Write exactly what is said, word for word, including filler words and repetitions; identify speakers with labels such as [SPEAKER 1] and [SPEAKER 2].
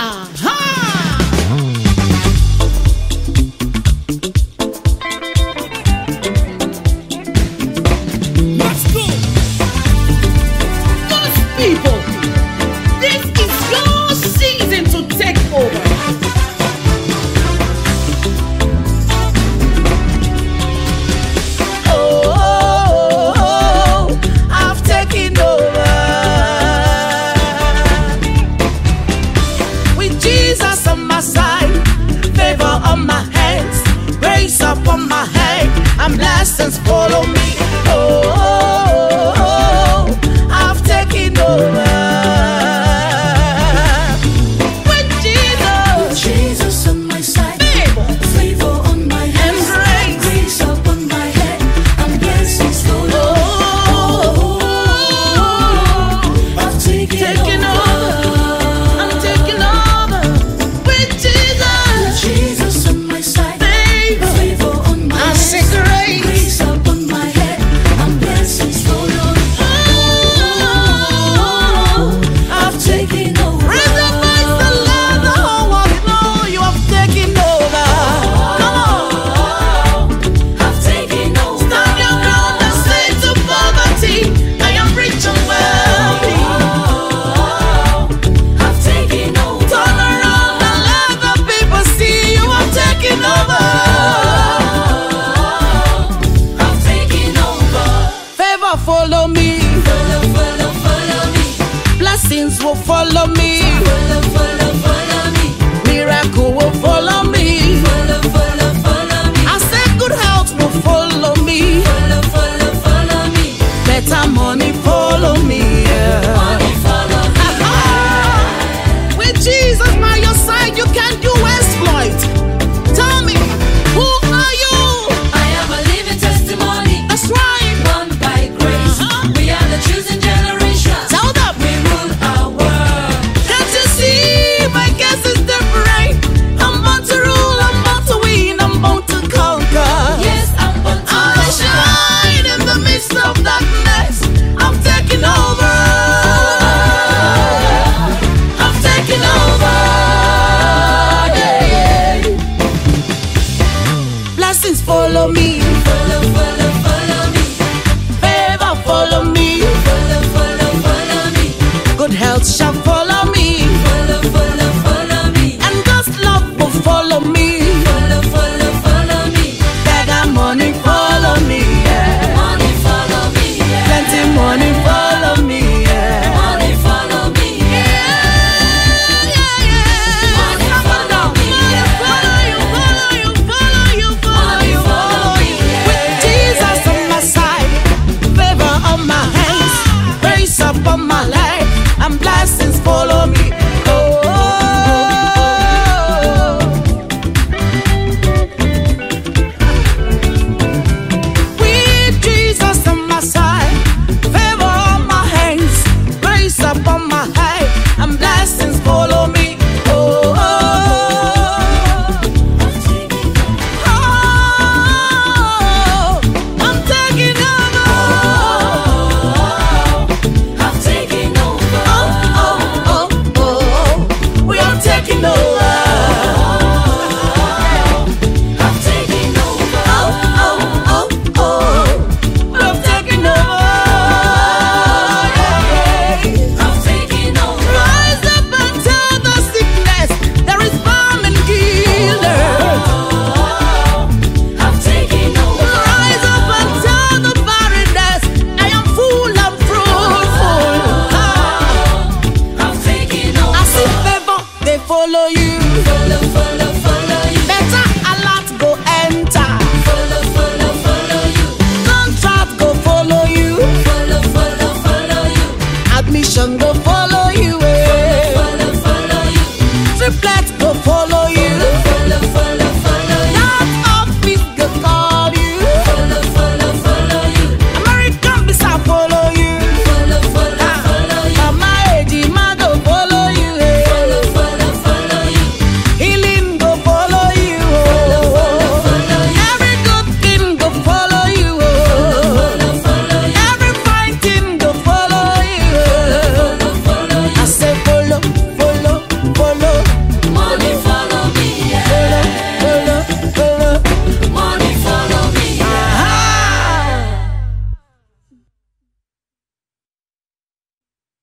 [SPEAKER 1] And blessings follow me. Oh, oh, oh, oh, I've taken over. With Jesus, with Jesus on my side, favor, favor on my head, and grace, grace upon my head, and blessings follow. Oh, oh, oh, oh, I've taken, taken over. over. I'm taking over. With Jesus, with Jesus on my side, favor, favor on my I head. Grace upon my head, and blessings follow. Oh, I've taken over. Raise your voice and let the whole world know you have taken over. Come on, I've taken over. Stand your ground and say to poverty, I am rich and wealthy. I've taken over. Turn around and let the people see you have taken over. Follow me, follow, follow, follow me. Blessings will follow me, follow, follow, follow me. Miracle will follow me, follow, follow, follow me. I say good health will follow me, follow, follow, follow me. Better money follow me, yeah. Money follow me. Yeah. With Jesus by your side, you can do exploit. Tell me, who are you? I am a living testimony. That's right. Choosing generation. Tell them we rule our world. Can't you see my guess is different? I'm born to rule, I'm born to win, I'm born to conquer. Yes, I'm born to I shine in the midst of darkness. I'm taking over. I'm taking over. Yeah, yeah. Blessings follow me. Follow, follow, follow me. Favor follow me. Good health shall follow.